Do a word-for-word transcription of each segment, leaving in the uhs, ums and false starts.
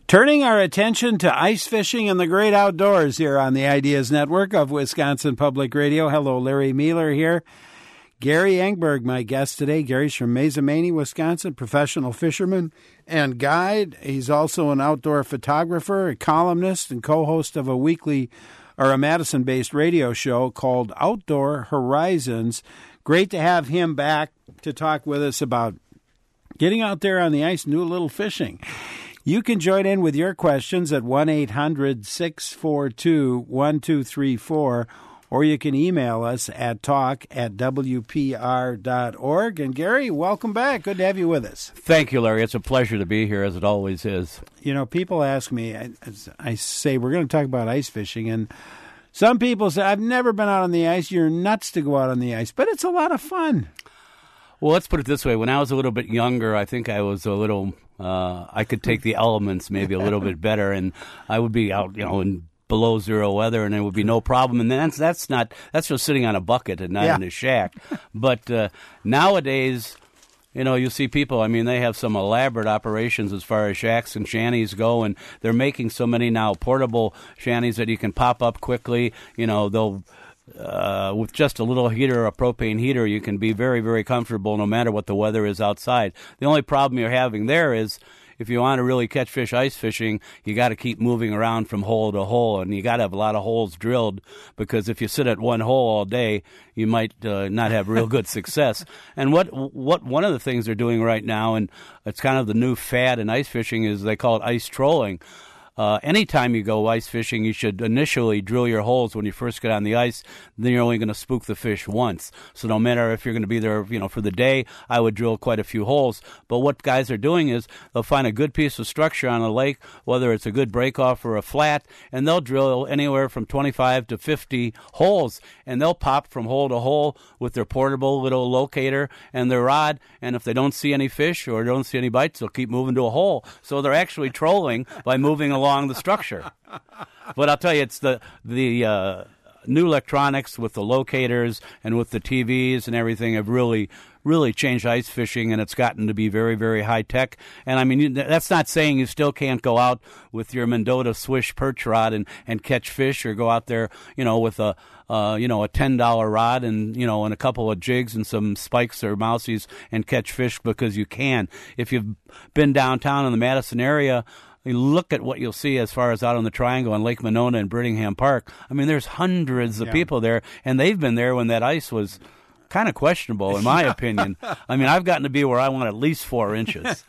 Turning our attention to ice fishing and the great outdoors here on the Ideas Network of Wisconsin Public Radio. Hello, Larry Mueller here. Gary Engberg, my guest today. Gary's from Mazomanie, Wisconsin, professional fisherman and guide. He's also an outdoor photographer, a columnist, and co-host of a weekly or a Madison-based radio show called Outdoor Horizons. Great to have him back to talk with us about getting out there on the ice and do a little fishing. You can join in with your questions at one eight hundred six four two one two three four, or you can email us at talk at w p r dot org. And Gary, welcome back. Good to have you with us. Thank you, Larry. It's a pleasure to be here, as it always is. You know, people ask me, I, I say, we're going to talk about ice fishing, and some people say, I've never been out on the ice. You're nuts to go out on the ice, but it's a lot of fun. Well, let's put it this way. When I was a little bit younger, I think I was a little, uh, I could take the elements maybe a little bit better, and I would be out, you know, in below zero weather, and it would be no problem. And that's that's not, that's just sitting on a bucket and not Yeah. in a shack. But uh, nowadays, you know, you see people, I mean, they have some elaborate operations as far as shacks and shanties go, and they're making so many now portable shanties that you can pop up quickly. You know, they'll, uh, with just a little heater, a propane heater, you can be very, very comfortable no matter what the weather is outside. The only problem you're having there is, if you want to really catch fish ice fishing, you got to keep moving around from hole to hole, and you got to have a lot of holes drilled, because if you sit at one hole all day, you might uh, not have real good success. And what what one of the things they're doing right now, and it's kind of the new fad in ice fishing, is they call it ice trolling. Uh, anytime you go ice fishing, you should initially drill your holes when you first get on the ice. Then you're only going to spook the fish once. So no matter if you're going to be there, you know, for the day, I would drill quite a few holes. But what guys are doing is they'll find a good piece of structure on a lake, whether it's a good break-off or a flat, and they'll drill anywhere from twenty-five to fifty holes. And they'll pop from hole to hole with their portable little locator and their rod. And if they don't see any fish or don't see any bites, they'll keep moving to a hole. So they're actually trolling by moving along along the structure. But I'll tell you, it's the the uh, new electronics with the locators and with the T Vs and everything have really, really changed ice fishing, and it's gotten to be very, very high-tech. And, I mean, that's not saying you still can't go out with your Mendota Swish perch rod and, and catch fish, or go out there, you know, with a, uh, you know, a ten dollar rod and, you know, and a couple of jigs and some spikes or mousies and catch fish, because you can. If you've been downtown in the Madison area, you look at what you'll see as far as out on the Triangle on Lake Monona and Brittingham Park. I mean, there's hundreds of Yeah. people there, and they've been there when that ice was kind of questionable, in my opinion. I mean, I've gotten to be where I want at least four inches.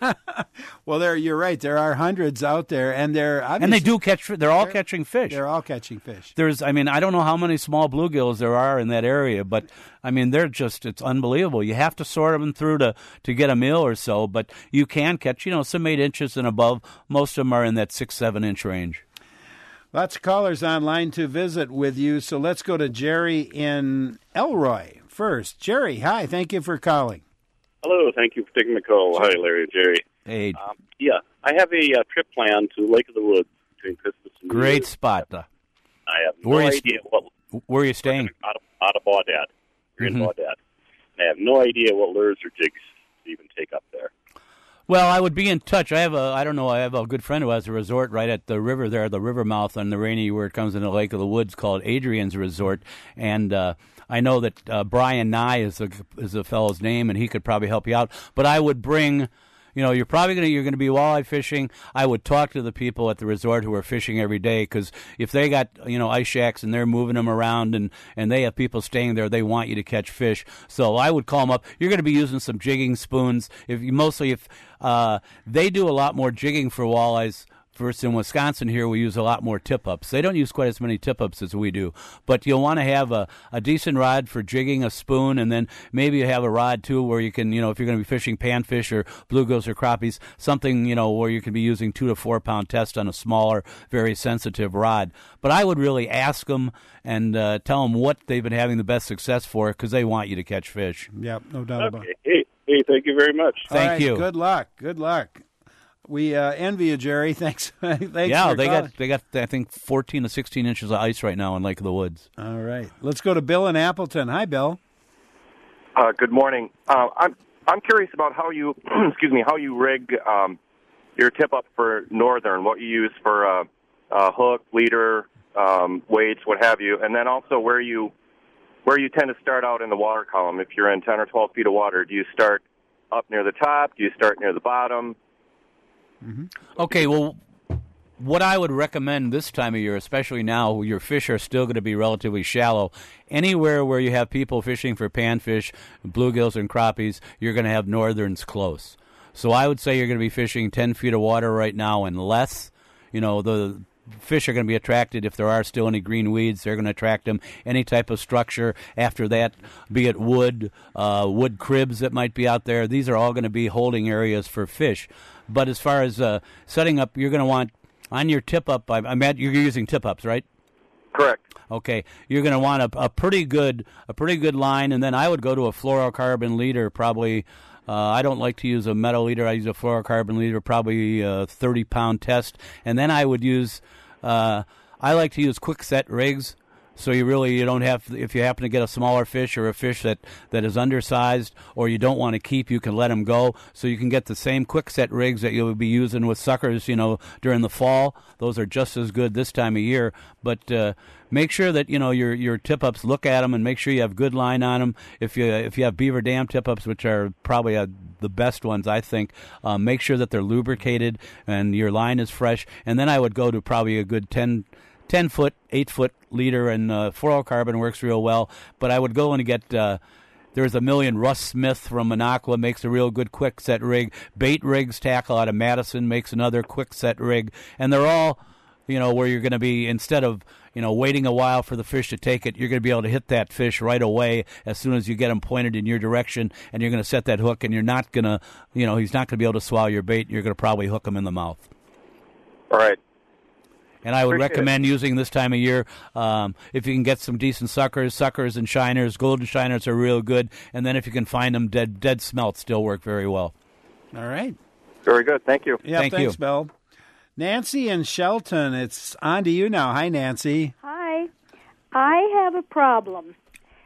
Well, there you're right. There are hundreds out there, and they're And they do catch, they're all They're- catching fish. They're all catching fish. There's, I mean, I don't know how many small bluegills there are in that area, but, I mean, they're just, it's unbelievable. You have to sort them through to, to get a meal or so, but you can catch, you know, some eight inches and above. Most of them are in that six, seven inch range. Lots of callers online to visit with you, so let's go to Jerry in Elroy first. Jerry, hi. Thank you for calling. Hello, thank you for taking the call. Hi, Larry, Jerry. Hey, Um, yeah, I have a uh, trip planned to Lake of the Woods between Christmas and New great Year's. spot. Uh, I have no Where you idea what where are you staying? out of, out of Baudette. We're in Mhm. Baudette. I have no idea what lures or jigs to even take up there. Well, I would be in touch. I have a, I don't know, I have a good friend who has a resort right at the river there, the river mouth on the Rainy, where it comes into Lake of the Woods, called Adrian's Resort. And uh, I know that uh, Brian Nye is a, is a fellow's name, and he could probably help you out. But I would bring, you know, you're probably going to, you're going to be walleye fishing. I would talk to the people at the resort who are fishing every day, because if they got, you know, ice shacks and they're moving them around and, and they have people staying there, they want you to catch fish. So I would call them up. You're going to be using some jigging spoons. If you, mostly if uh, they do a lot more jigging for walleyes. First, in Wisconsin here, we use a lot more tip-ups. They don't use quite as many tip-ups as we do. But you'll want to have a, a decent rod for jigging, a spoon, and then maybe you have a rod, too, where you can, you know, if you're going to be fishing panfish or bluegills or crappies, something, you know, where you can be using two to four pound test on a smaller, very sensitive rod. But I would really ask them and uh, tell them what they've been having the best success for, because they want you to catch fish. Yep, no doubt about it. Okay. Hey, hey, thank you very much. Thank All right, you. Good luck. Good luck. We uh, envy you, Jerry. Thanks. Thanks yeah, for they calling. got they got I think fourteen to sixteen inches of ice right now in Lake of the Woods. All right. Let's go to Bill in Appleton. Hi, Bill. Uh, good morning. Uh, I'm I'm curious about how you excuse me how you rig um, your tip up for northern, what you use for uh, uh, hook, leader, um, weights, what have you, and then also where you where you tend to start out in the water column. If you're in ten or twelve feet of water, do you start up near the top? Do you start near the bottom? Mm-hmm. Okay, well, what I would recommend this time of year, especially now, your fish are still going to be relatively shallow. Anywhere where you have people fishing for panfish, bluegills, and crappies, you're going to have northerns close. So I would say you're going to be fishing ten feet of water right now and less. You know, the fish are going to be attracted if there are still any green weeds. They're going to attract them. Any type of structure after that, be it wood, uh, wood cribs that might be out there. These are all going to be holding areas for fish. But as far as uh, setting up, you're going to want, on your tip-up, I, I mean, you're using tip-ups, right? Correct. Okay, you're going to want a, a pretty good a pretty good line, and then I would go to a fluorocarbon leader, probably. Uh, I don't like to use a metal leader. I use a fluorocarbon leader, probably a thirty-pound test. And then I would use, uh, I like to use quick-set rigs, so you really you don't have, if you happen to get a smaller fish or a fish that, that is undersized or you don't want to keep, you can let them go. So you can get the same quick-set rigs that you'll be using with suckers, you know, during the fall. Those are just as good this time of year. But uh, make sure that, you know, your your tip-ups, look at them and make sure you have good line on them. If you if you have Beaver Dam tip-ups, which are probably uh, the best ones, I think, uh, make sure that they're lubricated and your line is fresh. And then I would go to probably a good ten, ten foot, eight foot leader, and uh, fluorocarbon works real well. But I would go and get... Uh, There's a million. Russ Smith from Minocqua makes a real good quick-set rig. Bait Rigs Tackle out of Madison makes another quick-set rig. And they're all, you know, where you're going to be, instead of, you know, waiting a while for the fish to take it, you're going to be able to hit that fish right away as soon as you get him pointed in your direction, and you're going to set that hook, and you're not going to, you know, he's not going to be able to swallow your bait. You're going to probably hook him in the mouth. All right. And I would Appreciate recommend it. using this time of year, um, if you can get some decent suckers, suckers and shiners. Golden shiners are real good. And then if you can find them, dead dead smelts still work very well. All right. Very good. Thank you. Yeah, Thank thanks, you. Bill. Nancy in Shelton, it's on to you now. Hi, Nancy. Hi. I have a problem.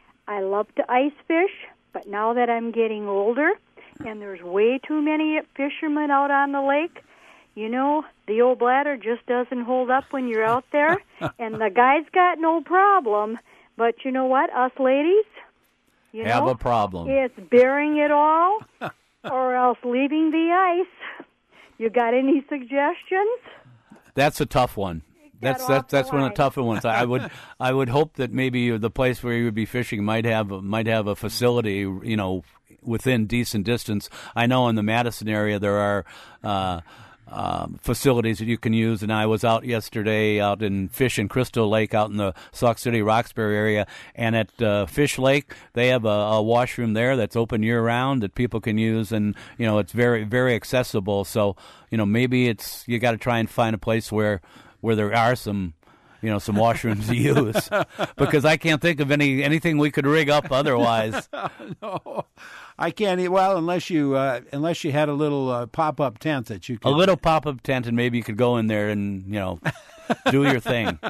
I love to ice fish, but now that I'm getting older and there's way too many fishermen out on the lake, you know, the old bladder just doesn't hold up when you're out there, and the guys got no problem. But you know what, us ladies, you Have know, a problem. it's bearing it all or else leaving the ice. You got any suggestions? That's a tough one. That's off that's the that's one of line. the tougher ones. I would I would hope that maybe the place where you would be fishing might have might have a facility, you know, within decent distance. I know in the Madison area there are uh, um, facilities that you can use, and I was out yesterday out in Fish and Crystal Lake out in the Sauk City, Roxbury area, and at uh, Fish Lake they have a, a washroom there that's open year round that people can use, and you know it's very very accessible. So you know maybe it's you got to try and find a place where where there are some. You know, some washrooms to use, because I can't think of any anything we could rig up otherwise. No, I can't. e- Well, unless you uh, unless you had a little uh, pop up tent that you could. A little pop up tent, and maybe you could go in there and you know do your thing.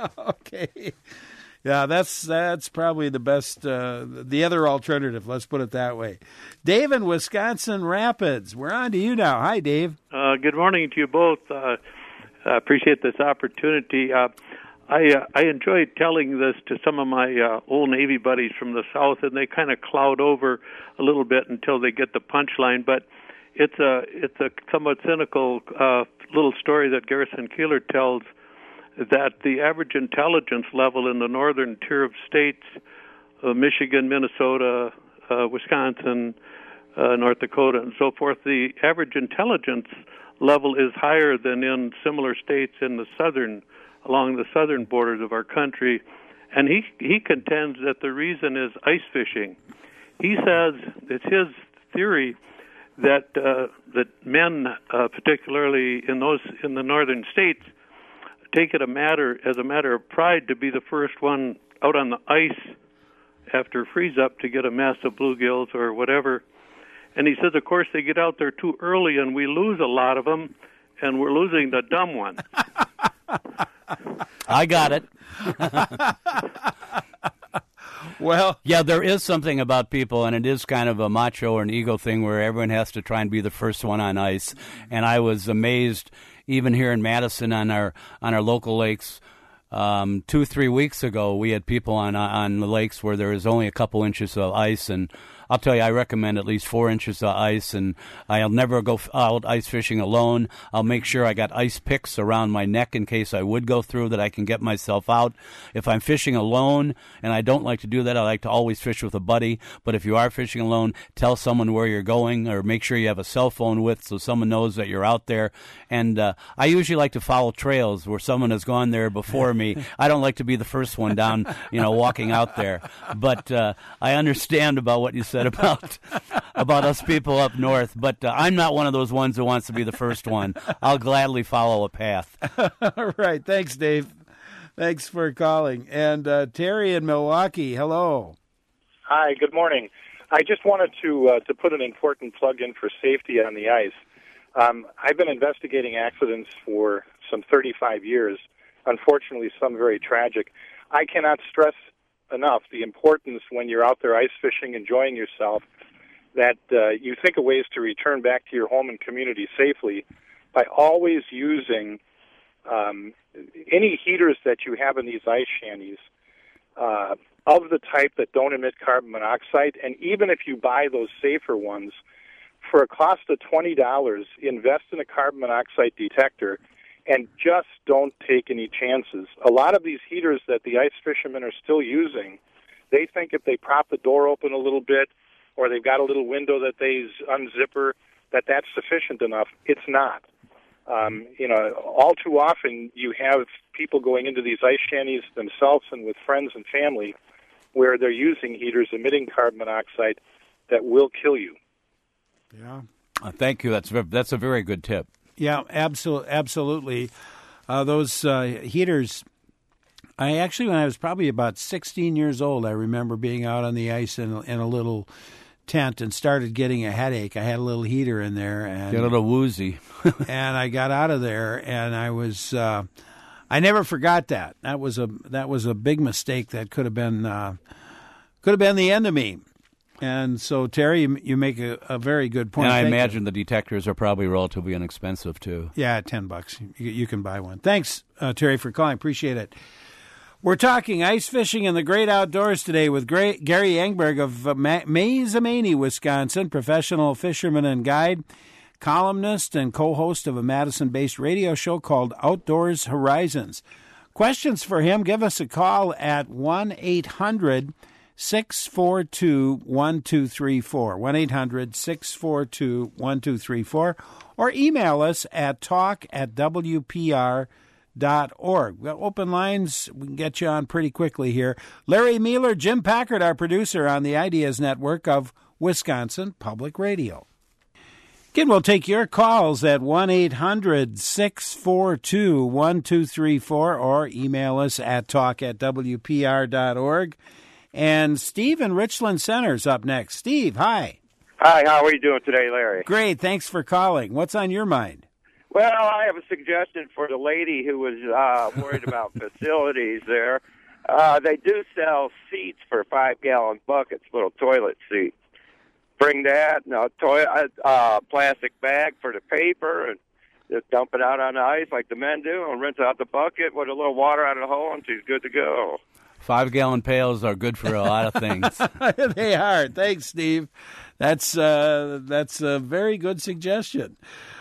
Okay. Yeah, that's that's probably the best. Uh, the other alternative. Let's put it that way. Dave in Wisconsin Rapids. We're on to you now. Hi, Dave. Uh, good morning to you both. Uh, I appreciate this opportunity. Uh, I uh, I enjoy telling this to some of my uh, old Navy buddies from the South, and they kind of cloud over a little bit until they get the punchline. But it's a it's a somewhat cynical uh, little story that Garrison Keillor tells, that the average intelligence level in the northern tier of states, uh, Michigan, Minnesota, uh, Wisconsin, uh, North Dakota, and so forth, the average intelligence level is higher than in similar states in the southern, along the southern borders of our country. And he he contends that the reason is ice fishing. He says it's his theory that uh, that men, uh, particularly in those in the northern states, take it a matter as a matter of pride to be the first one out on the ice after freeze up to get a mess of bluegills or whatever. And he says, of course, they get out there too early, and we lose a lot of them, and we're losing the dumb ones. I got it. Well, yeah, there is something about people, and it is kind of a macho or an ego thing where everyone has to try and be the first one on ice. And I was amazed, even here in Madison on our on our local lakes. Um, two, three weeks ago, we had people on on the lakes where there was only a couple inches of ice, and I'll tell you, I recommend at least four inches of ice, and I'll never go out ice fishing alone. I'll make sure I got ice picks around my neck in case I would go through that I can get myself out. If I'm fishing alone, and I don't like to do that, I like to always fish with a buddy. But if you are fishing alone, tell someone where you're going, or make sure you have a cell phone with so someone knows that you're out there. And uh, I usually like to follow trails where someone has gone there before me. I don't like to be the first one down, you know, walking out there. But uh, I understand about what you said about about us people up north, but uh, I'm not one of those ones who wants to be the first one. I'll gladly follow a path. All right. Thanks, Dave. Thanks for calling. And uh, Terry in Milwaukee, hello. Hi, good morning. I just wanted to uh, to put an important plug in for safety on the ice. Um, I've been investigating accidents for some thirty-five years, unfortunately some very tragic. I cannot stress enough the importance when you're out there ice fishing, enjoying yourself, that uh, you think of ways to return back to your home and community safely by always using um, any heaters that you have in these ice shanties uh, of the type that don't emit carbon monoxide. And even if you buy those safer ones, for a cost of twenty dollars, invest in a carbon monoxide detector and just don't take any chances. A lot of these heaters that the ice fishermen are still using, they think if they prop the door open a little bit or they've got a little window that they unzipper, that that's sufficient enough. It's not. Um, you know, all too often you have people going into these ice shanties themselves and with friends and family where they're using heaters emitting carbon monoxide that will kill you. Yeah. Uh, thank you. That's that's a very good tip. Yeah, absolutely. Absolutely. Uh, those uh, heaters, I actually, when I was probably about sixteen years old, I remember being out on the ice in, in a little tent and started getting a headache. I had a little heater in there. And, Get a little woozy. and I got out of there, and I was, uh, I never forgot that. That was a that was a big mistake that could have been, uh, could have been the end of me. And so, Terry, you, you make a, a very good point. And I Thank imagine you. the detectors are probably relatively inexpensive, too. Yeah, ten bucks. You, you can buy one. Thanks, uh, Terry, for calling. Appreciate it. We're talking ice fishing in the great outdoors today with Gary Engberg of uh, Mazomanie, Wisconsin, professional fisherman and guide, columnist and co-host of a Madison-based radio show called Outdoors Horizons. Questions for him, give us a call at one eight hundred six four two one two three four, one eight hundred six four two one two three four, or email us at talk at w p r dot org. We've got open lines. We can get you on pretty quickly here. Larry Mealer, Jim Packard, our producer on the Ideas Network of Wisconsin Public Radio. Again, we'll take your calls at one eight hundred six four two one two three four or email us at talk at w p r dot org. And Steve in Richland Center's up next. Steve, hi. Hi, how are you doing today, Larry? Great, thanks for calling. What's on your mind? Well, I have a suggestion for the lady who was uh, worried about facilities there. Uh, they do sell seats for five-gallon buckets, little toilet seats. Bring that, and a toilet, uh, plastic bag for the paper, and just dump it out on the ice like the men do, and rinse out the bucket with a little water out of the hole, and she's good to go. Five-gallon pails are good for a lot of things. They are. Thanks, Steve. That's uh, that's a very good suggestion.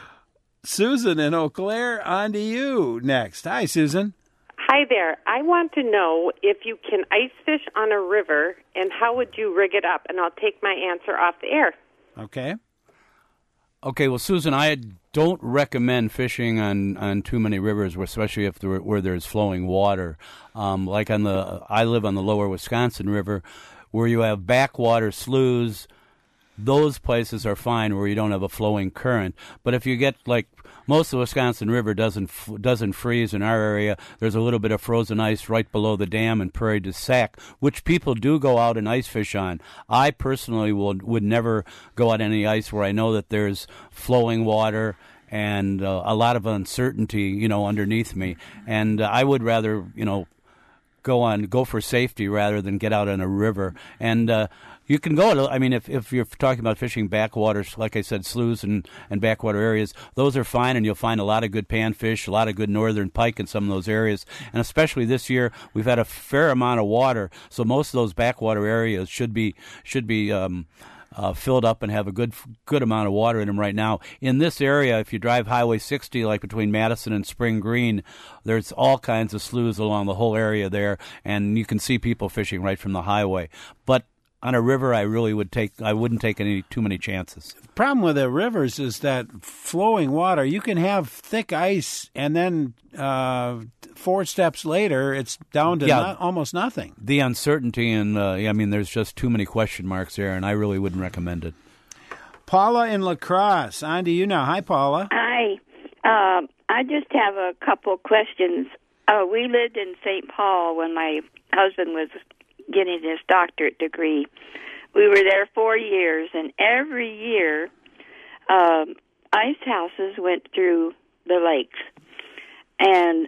Susan in Eau Claire, on to you next. Hi, Susan. Hi there. I want to know if you can ice fish on a river, and how would you rig it up? And I'll take my answer off the air. Okay. Okay, well, Susan, I don't recommend fishing on, on too many rivers, especially if there, where there's flowing water. Um, like on the, I live on the lower Wisconsin River, where you have backwater sloughs. Those places are fine where you don't have a flowing current. But if you get, like, most of the Wisconsin River doesn't doesn't freeze in our area. There's a little bit of frozen ice right below the dam in Prairie du Sac, which people do go out and ice fish on. I personally would, would never go out on any ice where I know that there's flowing water and uh, a lot of uncertainty, you know, underneath me. And uh, I would rather, you know, go on go for safety rather than get out in a river. And uh, you can go. To, I mean, if if you're talking about fishing backwaters, like I said, sloughs and and backwater areas, those are fine, and you'll find a lot of good panfish, a lot of good northern pike in some of those areas. And especially this year, we've had a fair amount of water, so most of those backwater areas should be should be. Um, Uh, filled up and have a good good amount of water in them right now. In this area, if you drive Highway sixty, like between Madison and Spring Green, there's all kinds of sloughs along the whole area there, and you can see people fishing right from the highway. But on a river, I really would take. I wouldn't take any too many chances. The problem with the rivers is that flowing water, you can have thick ice, and then uh, four steps later, it's down to yeah, not, almost nothing. The uncertainty, and uh, I mean, there's just too many question marks there, and I really wouldn't recommend it. Paula in La Crosse, on to you now. Hi, Paula. Hi. Uh, I just have a couple questions. Uh, we lived in Saint Paul when my husband was getting his doctorate degree. We were there four years, and every year um, ice houses went through the lakes. And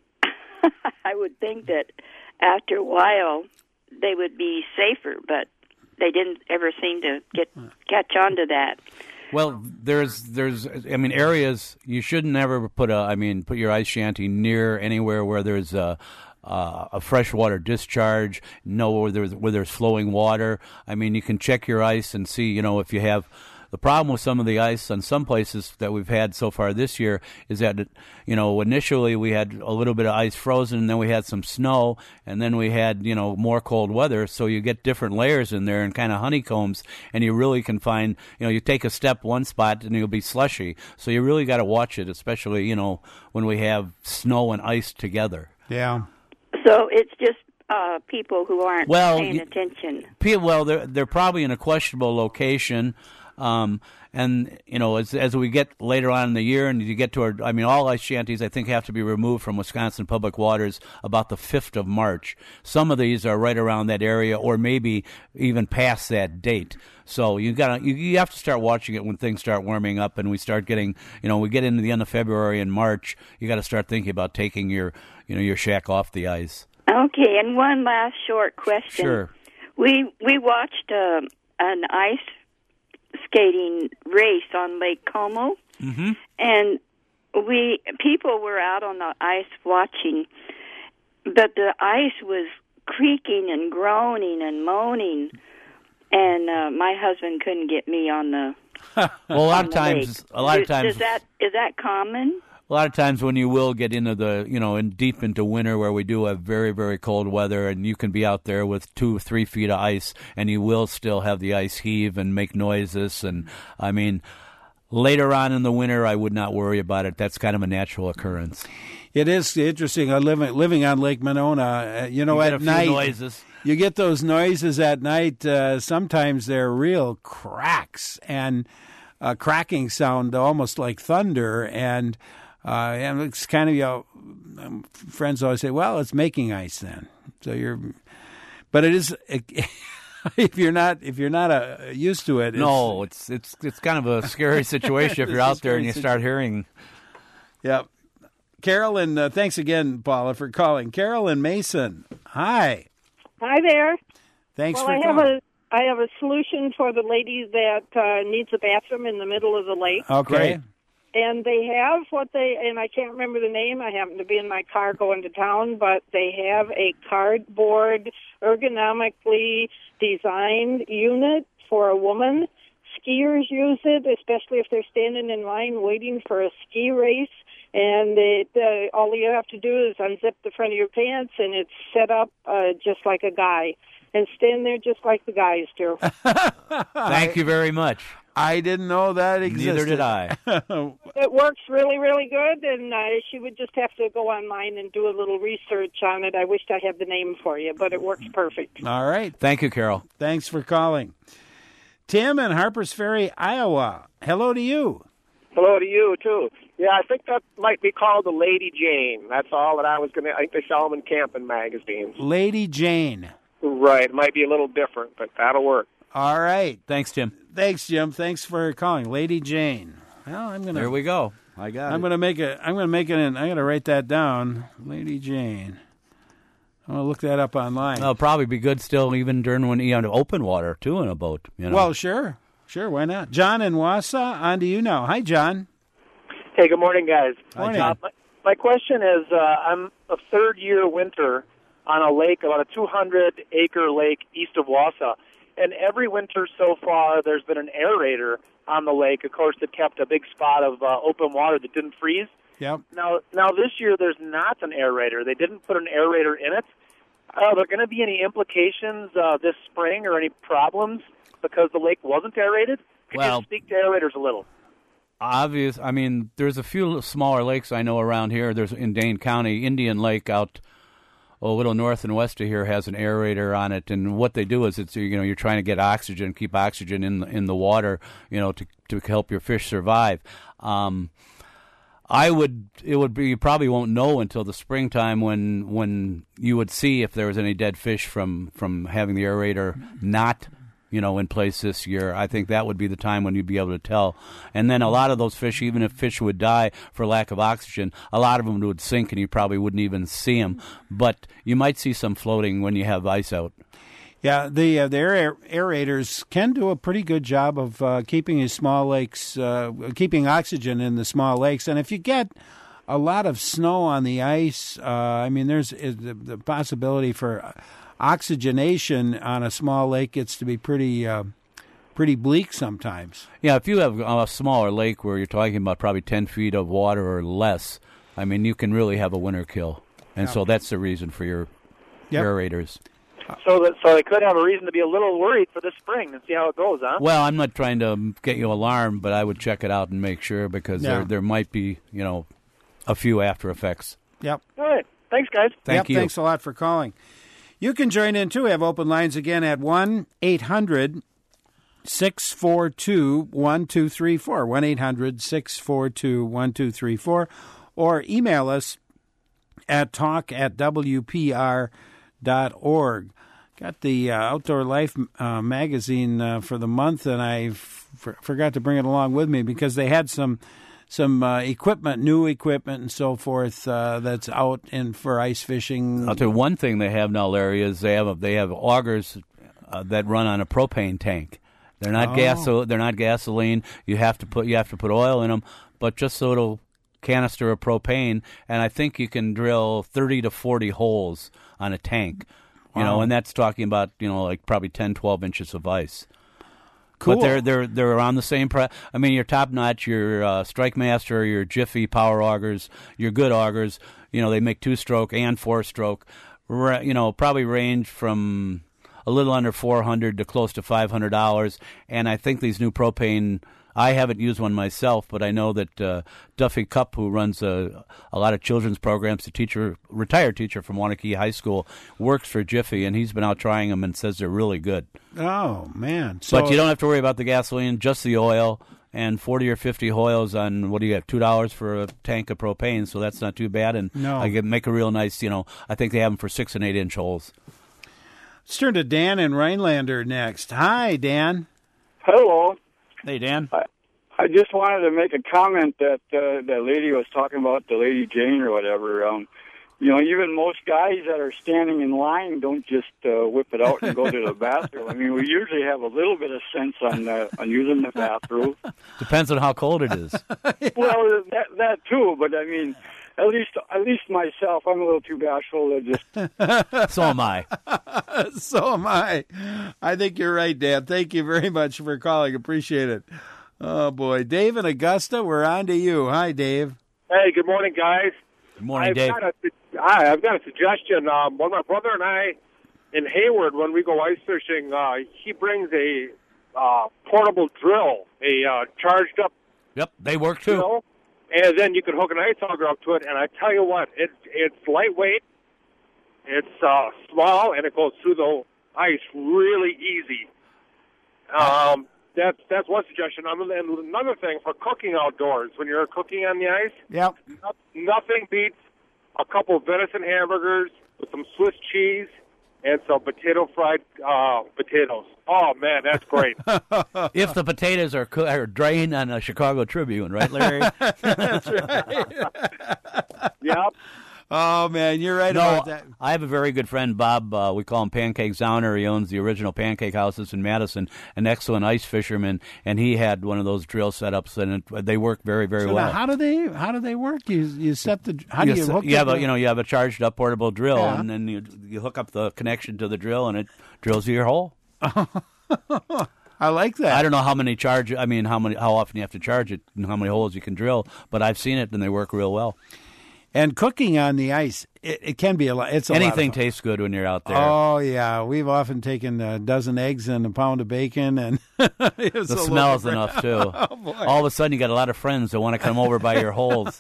I would think that after a while they would be safer, but they didn't ever seem to get catch on to that. Well, there's, there's, I mean, areas you should never put a, I mean, put your ice shanty near anywhere where there's a, uh, a freshwater discharge, know where there's, where there's flowing water. I mean, you can check your ice and see, you know, if you have. The problem with some of the ice on some places that we've had so far this year is that, you know, initially we had a little bit of ice frozen, and then we had some snow, and then we had, you know, more cold weather. So you get different layers in there and kind of honeycombs, and you really can find, you know, you take a step one spot and you'll be slushy. So you really got to watch it, especially, you know, when we have snow and ice together. Yeah. So it's just uh, people who aren't well, paying attention. People, well, they're, they're probably in a questionable location. Um, and, you know, as as we get later on in the year and you get to our, I mean, all ice shanties, I think, have to be removed from Wisconsin Public Waters about the fifth of March. Some of these are right around that area or maybe even past that date. So you got you, you have to start watching it when things start warming up and we start getting, you know, we get into the end of February and March, you got to start thinking about taking your, you know, your shack off the ice. Okay, and one last short question. Sure. We, we watched uh, an ice skating race on Lake Como, mm-hmm. and we people were out on the ice watching, but the ice was creaking and groaning and moaning, and uh, my husband couldn't get me on the. well, a lot of times, lake. a lot of Is, times, is that is that common? A lot of times when you will get into the, you know, in deep into winter where we do have very, very cold weather and you can be out there with two, three feet of ice and you will still have the ice heave and make noises. And, I mean, later on in the winter, I would not worry about it. That's kind of a natural occurrence. It is interesting. I live living on Lake Monona. Uh, you know, you at get a few night, noises. You get those noises at night. Uh, sometimes they're real cracks and a cracking sound, almost like thunder. And Uh, and it's kind of, you know, um, friends always say, well, it's making ice then. So you're, but it is, it, if you're not, if you're not uh, used to it. It's, no, it's, it's, it's kind of a scary situation if you're out there and you start hearing. Yep. Carolyn, uh, thanks again, Paula, for calling. Carolyn Mason. Hi. Hi there. Thanks well, for I calling. have a, I have a solution for the lady that uh, needs a bathroom in the middle of the lake. Okay. Great. And they have what they, and I can't remember the name. I happen to be in my car going to town, but they have a cardboard, ergonomically designed unit for a woman. Skiers use it, especially if they're standing in line waiting for a ski race. And it, uh, all you have to do is unzip the front of your pants, and it's set up uh, just like a guy. And stand there just like the guys do. Thank you very much. I didn't know that existed. Neither did I. It works really, really good, and uh, she would just have to go online and do a little research on it. I wished I had the name for you, but it works perfect. All right. Thank you, Carol. Thanks for calling. Tim in Harpers Ferry, Iowa. Hello to you. Hello to you, too. Yeah, I think that might be called the Lady Jane. That's all that I was going to... I think they sell them in camping magazines. Lady Jane. Right. It might be a little different, but that'll work. All right. Thanks, Tim. Thanks, Jim. Thanks for calling, Lady Jane. Well, I'm gonna. There we go. I got I'm it. gonna make it. I'm gonna make it. In, I'm gonna write that down, Lady Jane. I'm gonna look that up online. It'll probably be good still, even during when you know open water too in a boat. You know? Well, sure, sure, why not? John in Wausau, on to you now. Hi, John. Hey, good morning, guys. Morning. Uh, my, my question is, uh, I'm a third year winter on a lake, about a two hundred acre lake east of Wausau, and every winter so far, there's been an aerator on the lake. Of course, that kept a big spot of uh, open water that didn't freeze. Yep. Now, now this year, there's not an aerator. They didn't put an aerator in it. Are there going to be any implications uh, this spring or any problems because the lake wasn't aerated? Could Well- you speak to aerators a little? Obvious. I mean, there's a few smaller lakes I know around here. There's in Dane County, Indian Lake out oh, a little north and west of here has an aerator on it, and what they do is it's you know you're trying to get oxygen, keep oxygen in the, in the water, you know, to to help your fish survive. Um, I would it would be you probably won't know until the springtime when when you would see if there was any dead fish from from having the aerator not. You know, in place this year. I think that would be the time when you'd be able to tell. And then a lot of those fish, even if fish would die for lack of oxygen, a lot of them would sink and you probably wouldn't even see them. But you might see some floating when you have ice out. Yeah, the uh, the aer- aerators can do a pretty good job of uh, keeping these small lakes, uh, keeping oxygen in the small lakes. And if you get a lot of snow on the ice, uh, I mean, there's is the, the possibility for oxygenation on a small lake gets to be pretty uh, pretty bleak sometimes. Yeah, if you have a smaller lake where you're talking about probably ten feet of water or less, I mean, you can really have a winter kill. And Yeah. so that's the reason for your Yep. aerators. So that so they could have a reason to be a little worried for this spring and see how it goes, huh? Well, I'm not trying to get you alarmed, but I would check it out and make sure because Yeah. there there might be, you know, a few after effects. Yep. All right. Thanks, guys. Thank yep, you. Thanks a lot for calling. You can join in, too. We have open lines again at one eight hundred six four two one two three four, one eight hundred six four two one two three four, or email us at talk at w p r dot org. Got the uh, Outdoor Life uh, magazine uh, for the month, and I f- forgot to bring it along with me because they had some some uh, equipment, new equipment and so forth uh, that's out in for ice fishing. I'll tell you one thing they have now, Larry, is they have a, they have augers uh, that run on a propane tank. They're not Oh. gaso- They're not gasoline. You have to put you have to put oil in them, but just a little canister of propane, and I think you can drill thirty to forty holes on a tank. You Wow. know, and that's talking about you know like probably ten, twelve inches of ice. Cool. But they're they're they're around the same price. I mean, your top notch, your uh, Strike Master, your Jiffy Power augers, your good augers. You know, they make two stroke and four stroke. Ra- you know, probably range from a little under four hundred to close to five hundred dollars. And I think these new propane. I haven't used one myself, but I know that uh, Duffy Cup, who runs a, a lot of children's programs, a teacher, retired teacher from Wanakee High School, works for Jiffy, and he's been out trying them and says they're really good. Oh, man. So, But you don't have to worry about the gasoline, just the oil, and forty or fifty hoils on, what do you have, two dollars for a tank of propane, so that's not too bad. And No. I can make a real nice, you know, I think they have them for six and eight inch holes. Let's turn to Dan in Rhinelander next. Hi, Dan. Hello. Hey, Dan. I, I just wanted to make a comment that uh, that lady was talking about, the Lady Jane or whatever. Um, you know, even most guys that are standing in line don't just uh, whip it out and go to the bathroom. I mean, we usually have a little bit of sense on uh, on using the bathroom. Depends on how cold it is. Well, that that too, but I mean, at least at least myself, I'm a little too bashful to just. So am I. So am I. I think you're right, Dan. Thank you very much for calling. Appreciate it. Oh, boy. Dave in Augusta, we're on to you. Hi, Dave. Hey, good morning, guys. Good morning, I've Dave. Got a, hi, I've got a suggestion. Um, when my brother and I in Hayward, when we go ice fishing, uh, he brings a uh, portable drill, a uh, charged up Yep, they work too. drill, and then you can hook an ice auger up to it. And I tell you what, it, it's lightweight, it's uh, small, and it goes through the ice really easy. Um, that's that's one suggestion. Um, and another thing for cooking outdoors, when you're cooking on the ice, Yep. no- nothing beats a couple of venison hamburgers with some Swiss cheese and some potato fried uh, potatoes. Oh man, that's great. If the potatoes are, co- are drained on a Chicago Tribune, right, Larry? That's right. Yep. Oh, man, you're right no, about that. I have a very good friend, Bob. Uh, we call him Pancake Zauner. He owns the original Pancake Houses in Madison, an excellent ice fisherman, and he had one of those drill setups, and it, they work very, very so well. Now how do they how do they work? You you set the how you do you hook you have the, a you know you have a charged up portable drill, Yeah. and then you you hook up the connection to the drill, and it drills you your hole. I like that. I don't know how many charge. I mean, how many how often you have to charge it, and how many holes you can drill, but I've seen it, and they work real well. And cooking on the ice, it, it can be a lot. It's a Anything lot of fun. tastes good when you're out there. Oh yeah, we've often taken a dozen eggs and a pound of bacon, and it's The a smell's little enough too. Oh, boy. All of a sudden, you got a lot of friends that want to come over by your holes.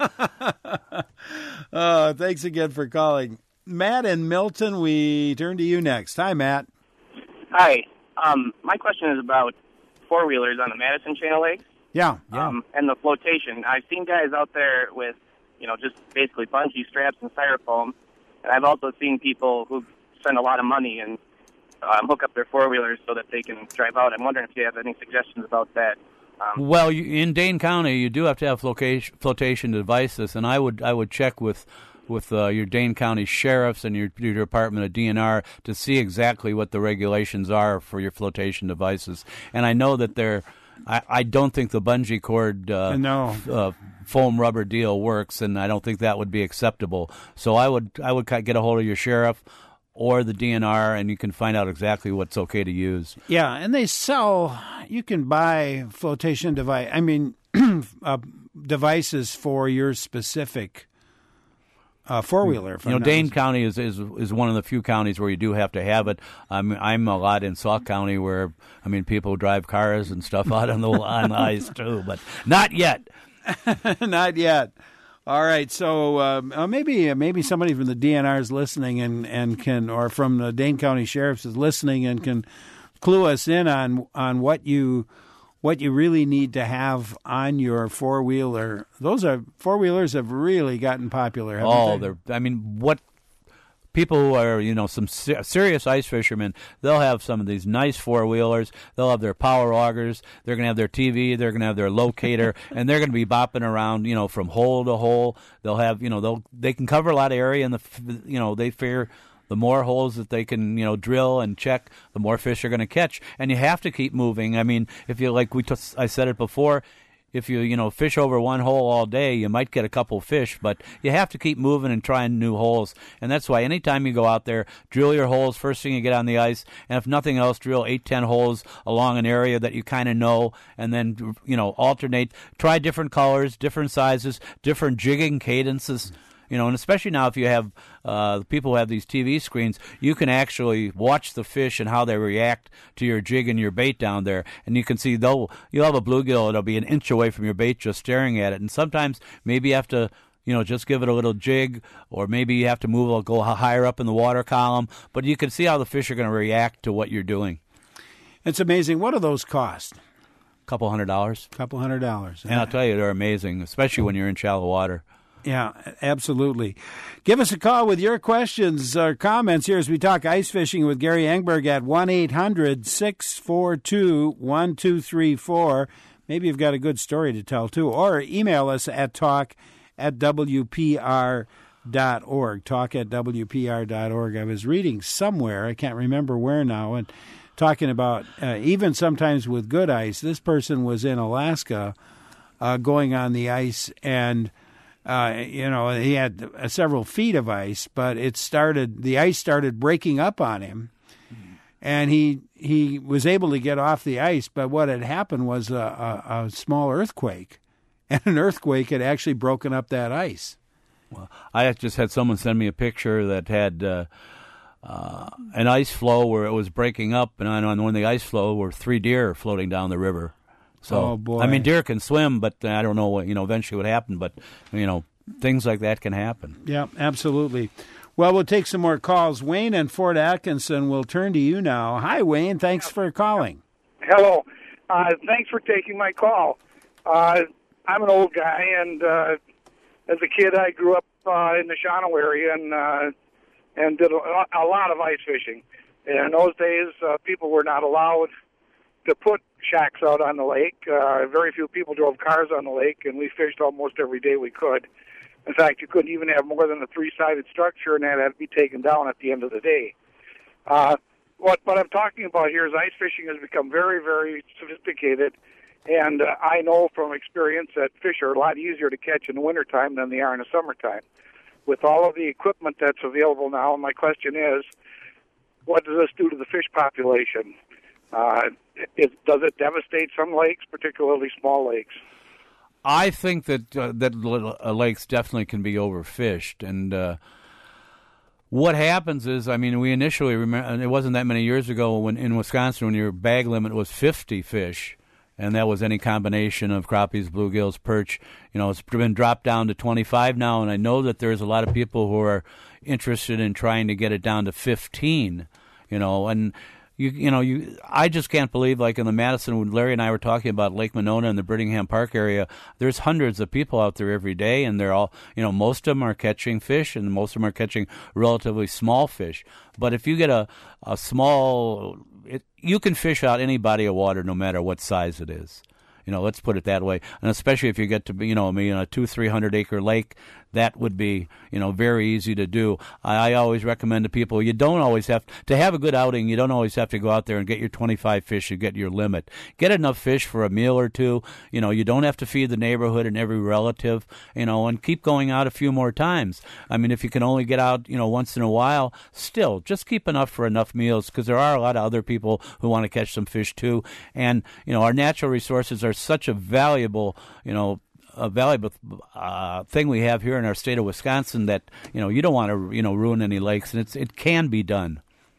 Oh, thanks again for calling, Matt and Milton. We turn to you next. Hi, Matt. Hi. Um, my question is about four wheelers on the Madison Channel Lake. Yeah, yeah. Um, and the flotation. I've seen guys out there with, you know, just basically bungee straps and styrofoam. And I've also seen people who spend a lot of money and um, hook up their four wheelers so that they can drive out. I'm wondering if you have any suggestions about that. Um, Well, you, in Dane County, you do have to have flotation, flotation devices, and I would I would check with with uh, your Dane County sheriffs and your, your Department of D N R to see exactly what the regulations are for your flotation devices. And I know that they're. I, I don't think the bungee cord uh, No. uh, foam rubber deal works, and I don't think that would be acceptable. So I would I would get a hold of your sheriff or the D N R, and you can find out exactly what's okay to use. Yeah, and they sell. You can buy flotation device. I mean, uh, devices for your specific uh, four wheeler. You know, Dane County is, is is one of the few counties where you do have to have it. I'm I'm a lot in Sauk County where I mean people drive cars and stuff out on the on the ice too, but not yet. Not yet. All right, so um, uh, maybe uh, maybe somebody from the D N R is listening and, and can, or from the Dane County Sheriff's is listening and can clue us in on on what you what you really need to have on your four wheeler. Those are four wheelers have really gotten popular. Haven't Oh, they? they're. I mean, what people who are, you know, some se- serious ice fishermen, they'll have some of these nice four wheelers. They'll have their power augers. They're going to have their T V. They're going to have their locator, and they're going to be bopping around, you know, from hole to hole. They'll have, you know, they'll they can cover a lot of area, and the, you know, they figure the more holes that they can, you know, drill and check, the more fish are going to catch. And you have to keep moving. I mean, if you like, we t- I said it before. If you, you know, fish over one hole all day, you might get a couple fish, but you have to keep moving and trying new holes. And that's why anytime you go out there, drill your holes first thing you get on the ice. And if nothing else, drill eight, ten holes along an area that you kind of know, and then, you know, alternate. Try different colors, different sizes, different jigging cadences. You know, and especially now if you have uh, people who have these T V screens, you can actually watch the fish and how they react to your jig and your bait down there. And you can see, though, you'll have a bluegill that'll be an inch away from your bait just staring at it. And sometimes maybe you have to, you know, just give it a little jig, or maybe you have to move or go higher up in the water column. But you can see how the fish are going to react to what you're doing. It's amazing. What do those cost? A couple hundred dollars. A couple hundred dollars. And I'll tell you, they're amazing, especially when you're in shallow water. Yeah, absolutely. Give us a call with your questions or comments here as we talk ice fishing with Gary Engberg at one eight hundred six four two one two three four. Maybe you've got a good story to tell, too. Or email us at talk at W P R dot org. Talk at W P R dot org. I was reading somewhere, I can't remember where now, and talking about uh, even sometimes with good ice, this person was in Alaska uh, going on the ice, and Uh, you know, he had uh, several feet of ice, but it started, the ice started breaking up on him, and he he was able to get off the ice, but what had happened was a, a, a small earthquake, and an earthquake had actually broken up that ice. Well, I just had someone send me a picture that had uh, uh, an ice flow where it was breaking up, and on, on one of the ice flow were three deer floating down the river. So, oh, boy. I mean, deer can swim, but I don't know what, you know, eventually what happened, but, you know, things like that can happen. Yeah, absolutely. Well, we'll take some more calls. Wayne and Fort Atkinson will turn to you now. Hi, Wayne. Thanks for calling. Hello. Uh, thanks for taking my call. Uh, I'm an old guy, and uh, as a kid, I grew up uh, in the Shawano area and uh, and did a, a lot of ice fishing. And in those days, uh, people were not allowed to put shacks out on the lake. Uh, very few people drove cars on the lake, and we fished almost every day we could. In fact, you couldn't even have more than a three-sided structure, and that had to be taken down at the end of the day. Uh, what, what I'm talking about here is ice fishing has become very, very sophisticated, and uh, I know from experience that fish are a lot easier to catch in the wintertime than they are in the summertime. With all of the equipment that's available now, my question is, what does this do to the fish population? Uh, it, does it devastate some lakes, particularly small lakes? I think that uh, that uh, lakes definitely can be overfished, and uh, what happens is, I mean, we initially remember, and it wasn't that many years ago when in Wisconsin when your bag limit was fifty fish, and that was any combination of crappies, bluegills, perch. You know, it's been dropped down to twenty-five now, and I know that there's a lot of people who are interested in trying to get it down to fifteen. You know, and you you know you I just can't believe, like in the Madison, when Larry and I were talking about Lake Monona and the Brittingham Park area, there's hundreds of people out there every day, and they're all, you know, most of them are catching fish, and most of them are catching relatively small fish. But if you get a a small, it, you can fish out any body of water, no matter what size it is. You know, let's put it that way. And especially if you get to be, you know, I mean, a two, three hundred acre lake, that would be, you know, very easy to do. I, I always recommend to people, you don't always have to have a good outing. You don't always have to go out there and get your twenty-five fish. You get your limit. Get enough fish for a meal or two. You know, you don't have to feed the neighborhood and every relative. You know, and keep going out a few more times. I mean, if you can only get out, you know, once in a while, still just keep enough for enough meals, because there are a lot of other people who want to catch some fish too. And you know, our natural resources are such a valuable, you know, a valuable uh, thing we have here in our state of Wisconsin that, you know, you don't want to, you know, ruin any lakes, and it's it can be done.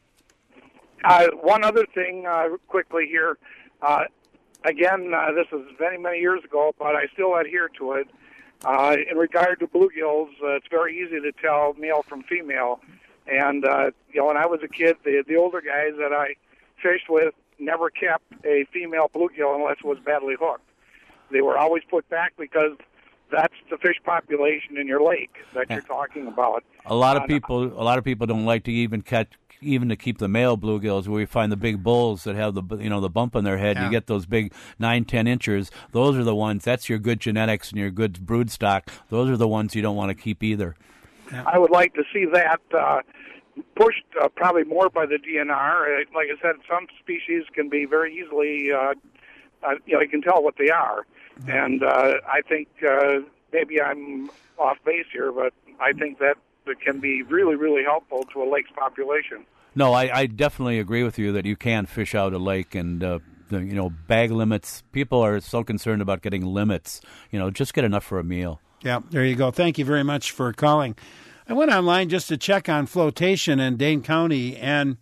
Uh, one other thing, uh, quickly here. Uh, again, uh, this was many, many years ago, but I still adhere to it. Uh, in regard to bluegills, uh, it's very easy to tell male from female. And, uh, you know, when I was a kid, the, the older guys that I fished with never kept a female bluegill unless it was badly hooked. They were always put back because that's the fish population in your lake that you're talking about. A lot of Uh, people, a lot of people don't like to even catch, even to keep the male bluegills. Where you find the big bulls that have the, you know, the bump on their head. Yeah. You get those big nine, ten inchers. Those are the ones. That's your good genetics and your good brood stock. Those are the ones you don't want to keep either. I would like to see that uh, pushed uh, probably more by the D N R. Uh, like I said, some species can be very easily, uh, uh, you know, you can tell what they are. And uh, I think uh, maybe I'm off base here, but I think that it can be really, really helpful to a lake's population. No, I, I definitely agree with you that you can fish out a lake, and uh, the, you know, bag limits. People are so concerned about getting limits. You know, just get enough for a meal. Yeah, there you go. Thank you very much for calling. I went online just to check on flotation in Dane County, and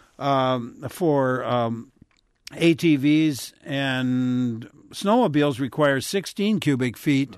um, for um, A T Vs and snowmobiles require sixteen cubic feet,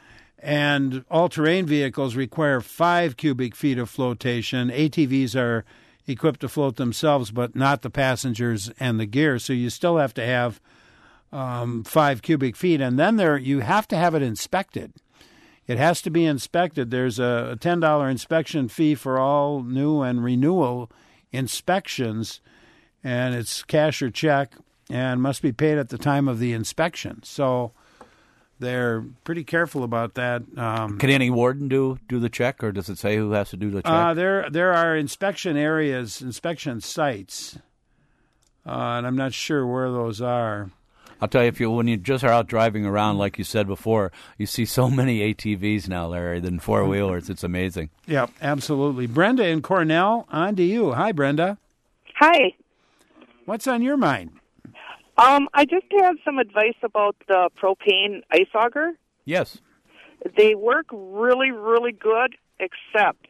and all-terrain vehicles require five cubic feet of flotation. A T Vs are equipped to float themselves, but not the passengers and the gear, so you still have to have um, five cubic feet, and then there you have to have it inspected. It has to be inspected. There's a ten dollars inspection fee for all new and renewal inspections, and it's cash or check, and must be paid at the time of the inspection. So they're pretty careful about that. Um, Can any warden do do the check, or does it say who has to do the check? Uh, there there are inspection areas, inspection sites, uh, and I'm not sure where those are. I'll tell you, if you when you just are out driving around, like you said before, you see so many A T Vs now, Larry, than four wheelers. It's amazing. Yeah, absolutely. Brenda in Cornell, on to you. Hi, Brenda. Hi. What's on your mind? Um, I just have some advice about the propane ice auger. Yes. They work really, really good, except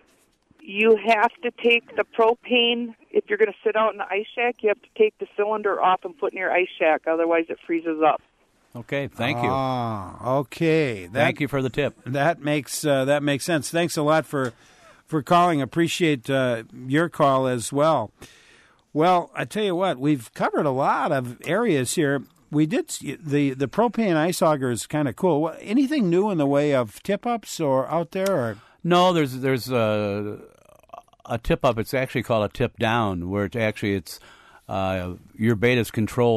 you have to take the propane, if you're going to sit out in the ice shack, you have to take the cylinder off and put in your ice shack, otherwise it freezes up. Okay, thank you. Ah, okay. That, Thank you for the tip. That makes uh, that makes sense. Thanks a lot for for calling. Appreciate uh, your call as well. Well, I tell you what, we've covered a lot of areas here. We did the the propane ice auger is kind of cool. Anything new in the way of tip ups or out there? Or? No, there's there's a, a tip up. It's actually called a tip down, where it's actually it's uh, your bait is controlled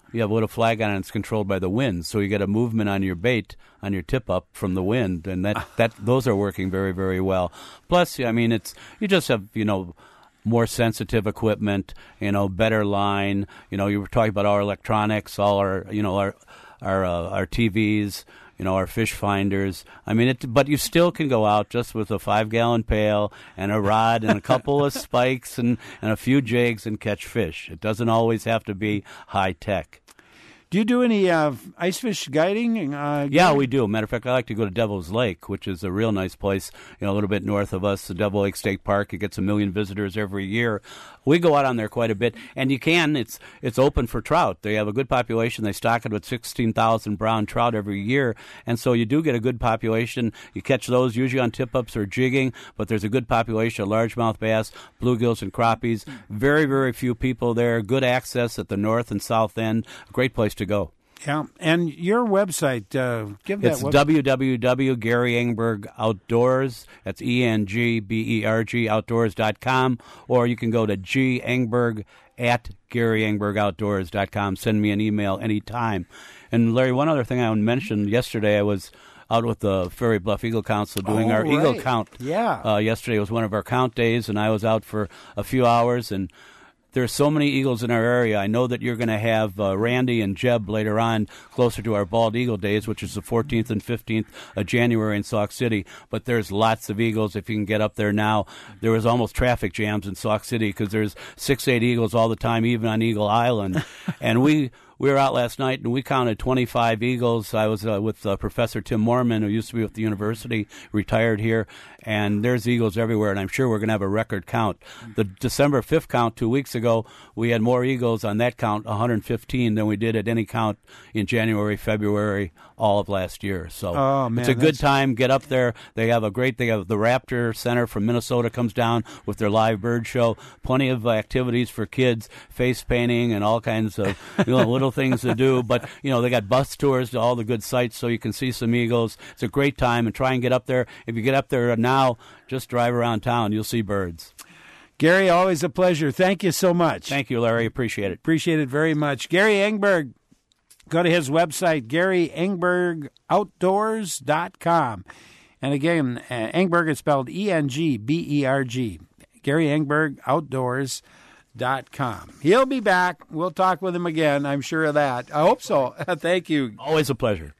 Yeah, with a flag on it, it's controlled by the wind, so you get a movement on your bait, on your tip-up from the wind, and that, that those are working very, very well. Plus, I mean, it's you just have, you know, more sensitive equipment, you know, better line. You know, you were talking about our electronics, all our, you know, our our uh, our T Vs, you know, our fish finders. I mean, it, but you still can go out just with a five-gallon pail and a rod and a couple of spikes and, and a few jigs and catch fish. It doesn't always have to be high-tech. Do you do any uh, ice fish guiding? Uh, yeah, we do. Matter of fact, I like to go to Devil's Lake, which is a real nice place, you know, a little bit north of us, the Devil Lake State Park. It gets a million visitors every year. We go out on there quite a bit, and you can. It's it's open for trout. They have a good population. They stock it with sixteen thousand brown trout every year, and so you do get a good population. You catch those usually on tip-ups or jigging, but there's a good population of largemouth bass, bluegills, and crappies. Very, very few people there. Good access at the north and south end. Great place to go. Yeah, and your website, uh, give that It's website. w w w dot Gary Engberg Outdoors. That's E N G B E R G outdoors dot com. Or you can go to g engberg at Gary Engberg Outdoors dot com. Send me an email anytime. And, Larry, one other thing I mentioned yesterday, I was out with the Ferry Bluff Eagle Council doing Oh, our right. Eagle count. Yeah. Uh, yesterday was one of our count days, and I was out for a few hours, and there's so many eagles in our area. I know that you're going to have uh, Randy and Jeb later on closer to our Bald Eagle Days, which is the fourteenth and fifteenth of January in Sauk City. But there's lots of eagles if you can get up there now. There was almost traffic jams in Sauk City because there's six, eight eagles all the time, even on Eagle Island. And we... We were out last night, and we counted twenty-five eagles. I was uh, with uh, Professor Tim Moorman, who used to be with the university, retired here, and there's eagles everywhere, and I'm sure we're going to have a record count. The December fifth count two weeks ago, we had more eagles on that count, one hundred fifteen, than we did at any count in January, February, all of last year. So Oh, man, it's a good that's- time. Get up there. They have a great, they have the Raptor Center from Minnesota comes down with their live bird show. Plenty of activities for kids, face painting and all kinds of you know, little things to do. But, you know, they got bus tours to all the good sites so you can see some eagles. It's a great time, and try and get up there. If you get up there now, just drive around town. You'll see birds. Gary, always a pleasure. Thank you so much. Thank you, Larry. Appreciate it. Appreciate it very much. Gary Engberg, go to his website, gary engberg outdoors dot com. And again, uh, Engberg is spelled E N G B E R G. Gary Engberg Outdoors dot com. He'll be back. We'll talk with him again. I'm sure of that. I hope so. Thank you. Always a pleasure.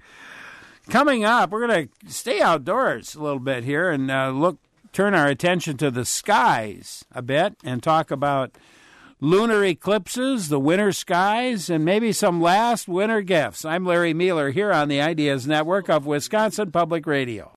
Coming up, we're going to stay outdoors a little bit here and uh, look, turn our attention to the skies a bit and talk about lunar eclipses, the winter skies, and maybe some last winter gifts. I'm Larry Mueller here on the Ideas Network of Wisconsin Public Radio.